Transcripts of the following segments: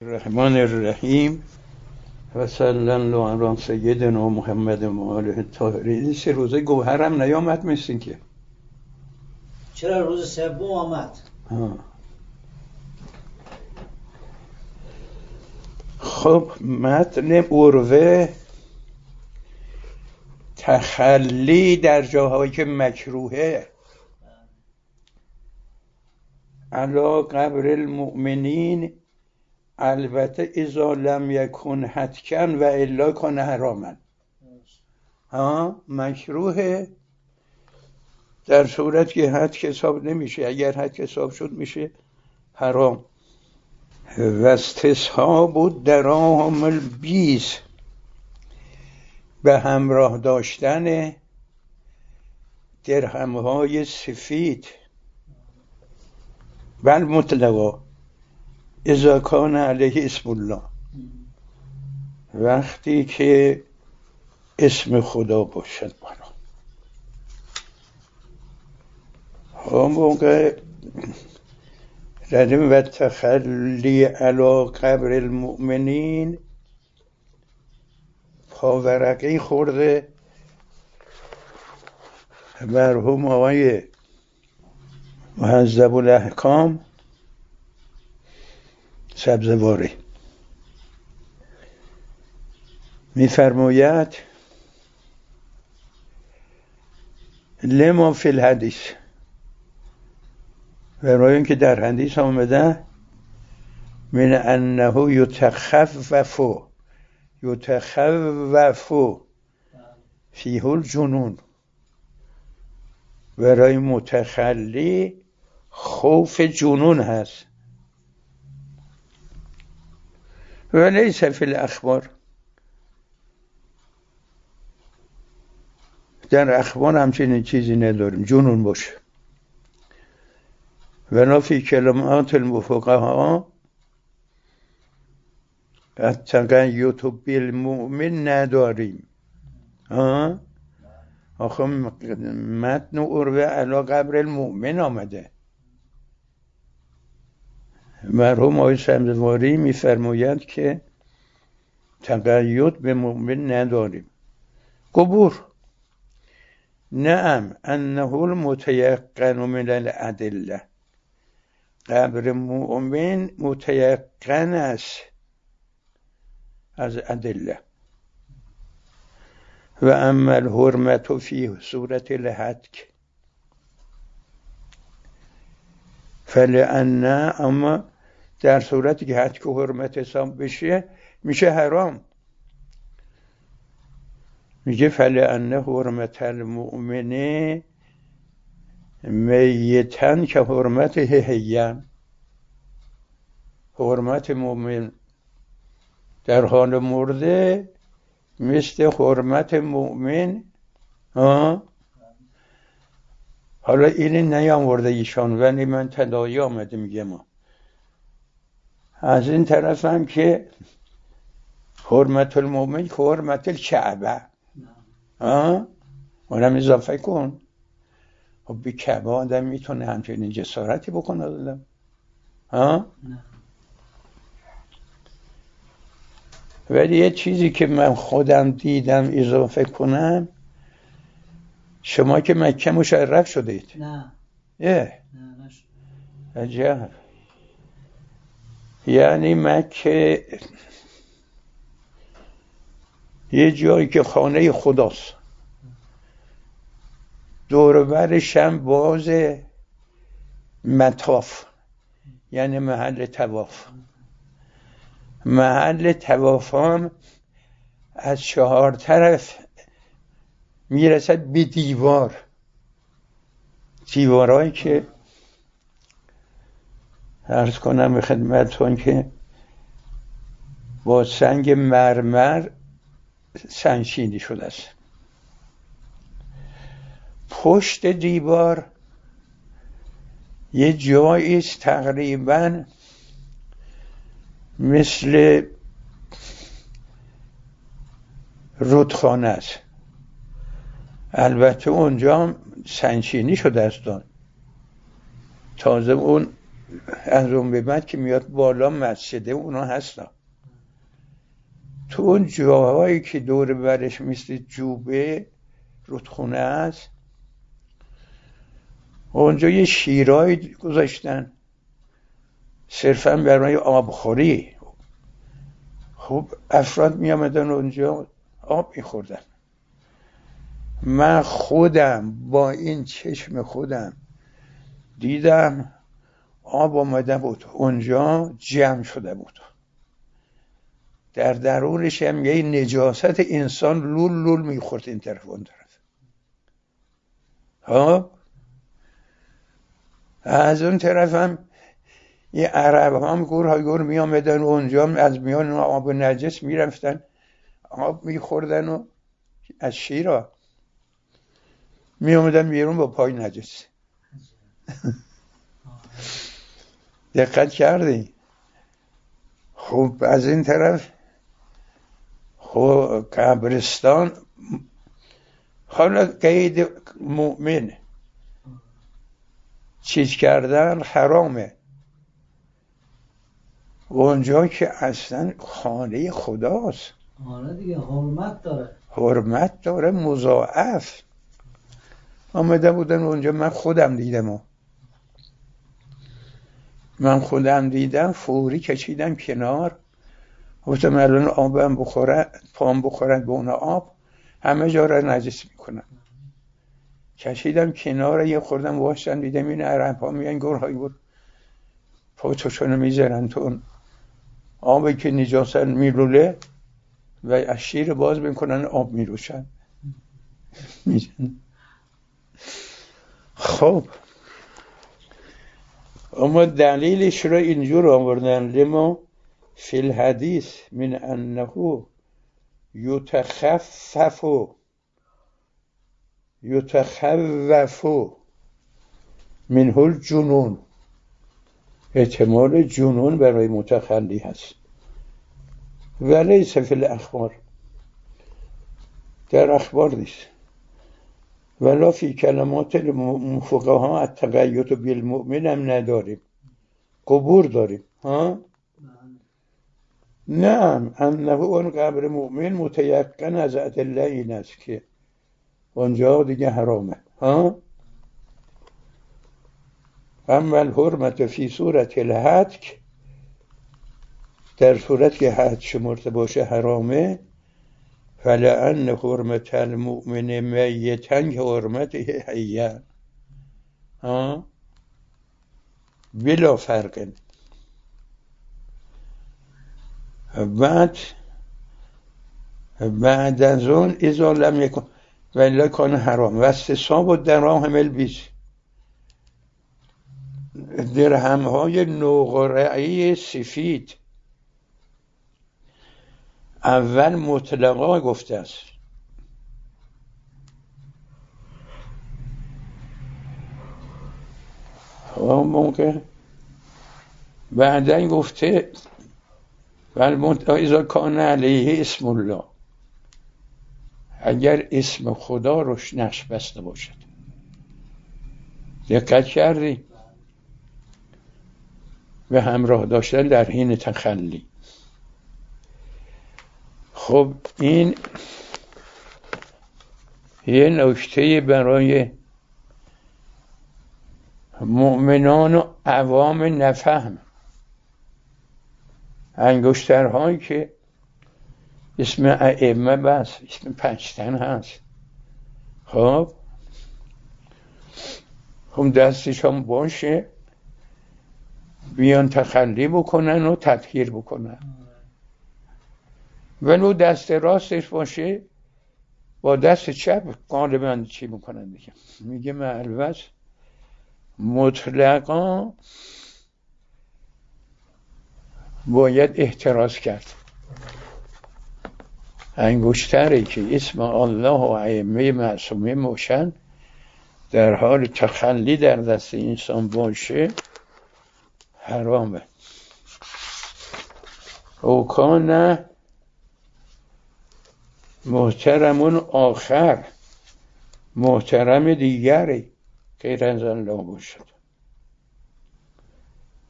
الرحمن الرحیم و صلی الله علی سیدنا محمد و آله الطاهرین. سه روزه گوهرم نیامد مثل که. چرا روز سوم آمد؟ خب متن عروه تخلی در جاهایی که مکروهه علی قبر المؤمنین، البته اذا لم یکن حتکن و الا کن حراما. مکروهه در صورت که حد حساب نمیشه، اگر حد حساب شد میشه حرام. و استصحاب دراهم البیض، به همراه داشتن درهم‌های سفید. بل مطلقا اذا کان علیه اسم الله، وقتی که اسم خدا باشد بالا. هم موقع ردیم و تخلی علی قبر المؤمنین پاورقی خورده مرحوم آقای مهذب الاحکام سبزواری می‌فرماید لما فی الحدیث، برای اینکه در حدیث آمده من انه یتخوف فیه الجنون، برای متخلی خوف جنون هست. و لیس فی الاخبار، در اخبار همچنین چیزی نداریم جنون باشه. و لا فی کلمات المفقها التقیت بالمؤمن نداریم. آخه متن عروه علی قبر المؤمن آمده. مرحوم آقای سبزواری می‌فرمایند که تقید به مؤمن نداریم. قبور نعم انه المتیقن من الادله، قبر مؤمن متیقن است از ادله. و اما الحرمت فی صورت الحتک فلان، اما در صورتی که حتک و حرمت حساب بشه میشه حرام. میگه فلان حرمت المؤمن میتن که حرمت حیان، حرمت مؤمن در حال مرده مثل حرمت مؤمن. حالا این نیامورده ایشان، ولی من تداعی آمده میگم. از این طرف هم که حرمت المؤمن که حرمت الکعبه، اونم اضافه کن. خب بی کعبه آدم میتونه همچنین جسارتی بکنه آدم؟ ولی یه چیزی که من خودم دیدم اضافه کنم، شما که مکه مشرف شدید؟ نه. نه عجب. یعنی مکه یه جایی که خانه خداست، دور و برش هم باز مطاف، یعنی محل طواف. محل طواف هم از 4 طرف میرسد به دیوارهایی که عرض کنم به خدمتتون که با سنگ مرمر سنگچینی شده است. پشت دیوار یه جایی است تقریبا مثل رودخانه است، البته اونجا هم سنگچینی شده است. تازه اون از اون به بعد که میاد بالا مسجده اونا هستن. تو اون جاهایی که دور برش مثل جوبه رودخونه است، اونجا یه شیرایی گذاشتن صرفا برای آبخوری. خب افراد می آمدن اونجا آب می خوردن. من خودم با این چشم خودم دیدم آب آمده بود اونجا جمع شده بود، در درونش هم یه نجاست انسان لول لول میخورد این طرف اون طرف. ها از اون طرف هم یه عرب هم گور می آمدن اونجا از میان آب نجس می رفتن آب می خوردن و از شیرا می آمدن بیرون با پای نجس. دقت کردی؟ خب از این طرف خب قبرستان حالا قید مؤمن چیز کردن حرامه، اونجا که اصلا خانه خداست. آره دیگه حرمت داره مضاعف. آمده بودن اونجا، من خودم دیدم فوری کشیدم کنار، گفتم الان آبم بخوره پام بخورن به اون آب همه جا را نجس میکنن. کشیدم کنار، یه خوردم واشتن، دیدم این عرب ها میان گرهای بود پاچوشونو میذارن تو اون آبی که نجاست میلوله و از شیر باز میکنن آب میروشن. خب اما دلیلش را اینجور آوردن لما فی الحدیث من انه یتخفف منه الجنون، احتمال جنون برای متخلی هست. ولیس فی الاخبار، در اخبار نیست. ولا فی کلمات فقها التقیت بالمؤمن هم نداریم، قبور داریم. ها نه انه اون قبر مؤمن متیقن از ادله این است که اونجا دیگه حرامه. ها اما الحرمت فی صورت الهتک، در صورت که حد شمرده باشه حرامه. فلأن حرمت المؤمن میتن که حرمت حیه بلا فرق. بعد از اون اذا لم یکن ولی کان حرام و استصحاب و دراهم البیض، درهم های نقره‌ای سفید اول مطلقا گفته است، موقع بعدن گفته اذا کان علیه اسم الله، اگر اسم خدا روش نقش بسته باشد. دقت کردی؟ به همراه داشتن در حین تخلی. خب این یه نکته برای مؤمنان و عوام نفهم، انگشترهایی که اسم ائمه بس اسم پنجتن هست. خب دستش هم باشه بیان تخلی بکنن و تطهیر بکنن، ولو دست راستش باشه با دست چپ غالبا چی میکنن دیگه. میگه معلوظ مطلقا باید احتراز کرد. انگشتری که اسم الله و ائمه معصومه باشن در حال تخلی در دست انسان باشه حرامه. او کان محترمون آخر، محترم دیگری غیر از الله باشد.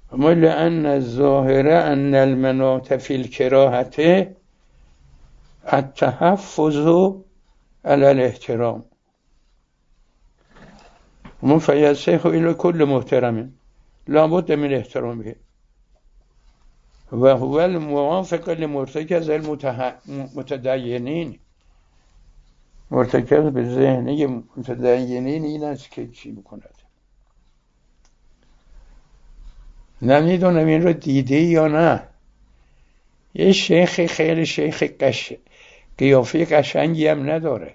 اما لأن الظاهره ان المناط فی الکراهه التحفظ علی الاحترام من فیصح الى کل محترم لابد من احترامه و هو الموافق لمرتکز المتدینین. مرتکز به ذهنی متدینین این است که چی میکند. نمیدونم این رو دیده یا نه. یه شیخ خیلی شیخ قیافه قشنگی هم نداره،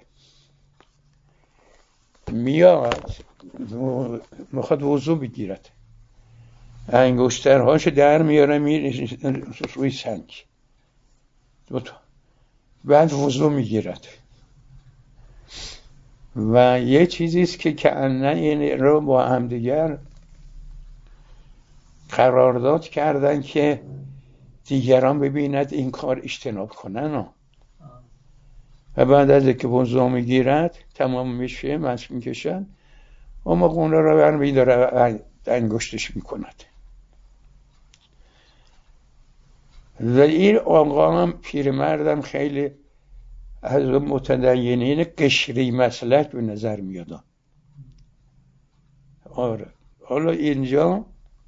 میاد میخواد وضو بگیرد، انگشترهاشو در میاره میره روی سنگ بعد وضو میگیرد و یه چیزیست که کأنه این رو با همدیگر قرارداد کردن که دیگران ببیند این کار اجتناب کنن و بعد از که وضو میگیرد تمام میشه مس میکشن اما قونه رو برمی داره انگشتش میکند. و این آقا هم پیرمردم خیلی از متدینین قشری مسلک به نظر میاد. آره حالا اینجا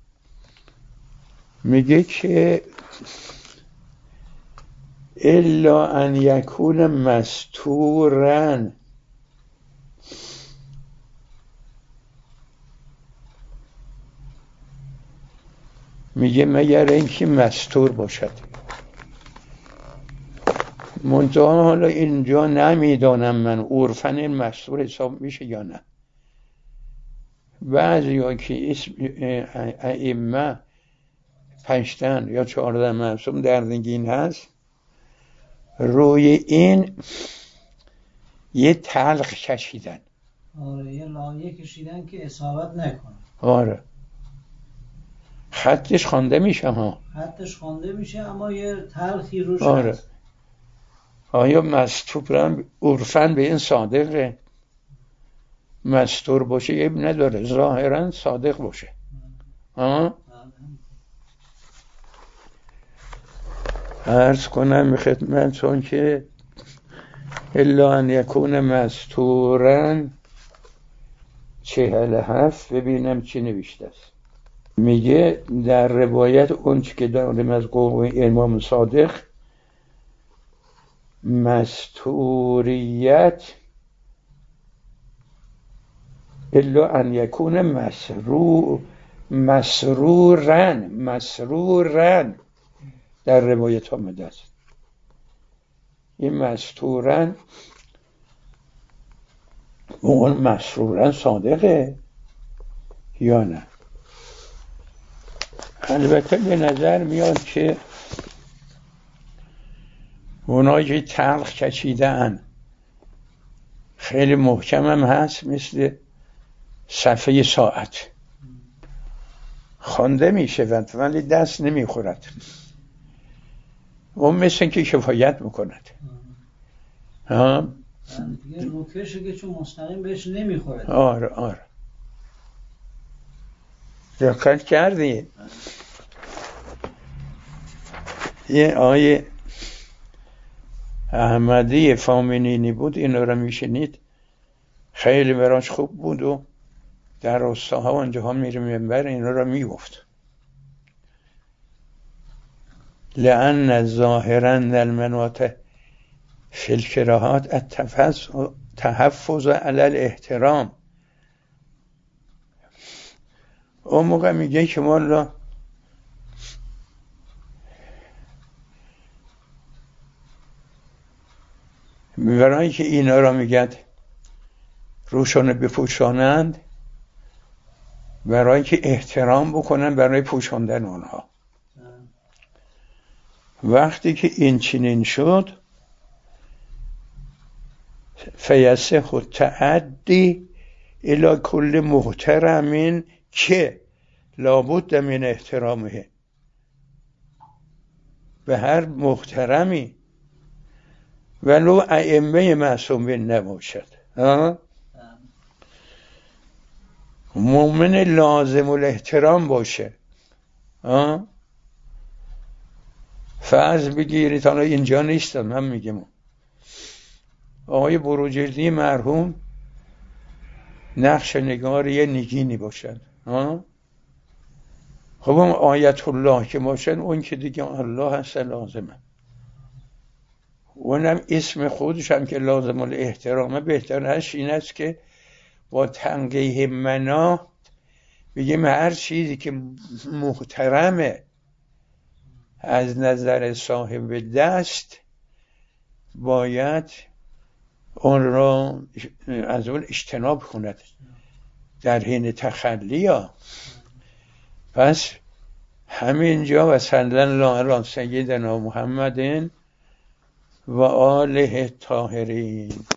میگه که الا ان یکون مستورن، میگه مگر اینکه مستور باشد. منتها حالا اینجا نمیدانم من عرفاً این مستور حساب میشه یا نه. بعضی ها که اسم ائمه 5 یا 14 معصوم در نگین هست روی این یه تلخ کشیدن. آره یه لایه کشیدن که اصابت نکنه. آره خطش خوانده میشه ها. خطش خوانده میشه اما یه تلخی روش آره. هست. آیا مستور عرفاً به این صادقه؟ مستور باشه عیب نداره، ظاهراً صادق باشه. عرض کنم به خدمتتون که الا ان یکون مستورن 47 ببینم چی نوشته است. میگه در روایت اون چی که داریم از قول امام صادق مستوریت الا ان یکون مسرورن در روایت آمده است. این مستورن اون مسرورن صادقه یا نه؟ البته به نظر میاد که اونایی که تلخ کشیدن خیلی محکم هم هست، مثل صفحه ساعت خوانده میشود ولی دست نمیخورد، اون مثل که کفایت میکند. دیگه روکشه که چون مستقیم بهش نمیخوره. آره دقت کردی؟ یه آیه احمدی فامینینی بود، اینو رو میشنید خیلی براش خوب بود و در روستاها و اونجاها میره منبر اینو رو میگفت. لأن ظاهرا المناط فی الکراهات التحفظ علی الاحترام. اون موقع میگه که والا برای که اینا را میگد روشانه بپوشانند، برای که احترام بکنن برای پوشاندن اونها. وقتی که این چنین شد فیصح التعدی الی کل محترم که لابد من احترامه، به هر محترمی ولو ائمه معصومین نباشد. مؤمن لازم الاحترام باشه، فرض بگیرید، حالا اینجا نیستم من میگم، آقای بروجردی مرحوم نقش نگار یه نگینی باشد، خب اون آیت الله که باشن، اون که دیگه الله هست لازمه، اونم اسم خودش هم که لازم الاحترامه، بهتر هست این است که با تنقیح منا بگیم هر چیزی که محترمه از نظر صاحب دست باید اون را از اون اجتناب کند در حین تخلی ها. پس همینجا و صلی الله علی سیدنا محمد و آله الطاهرین.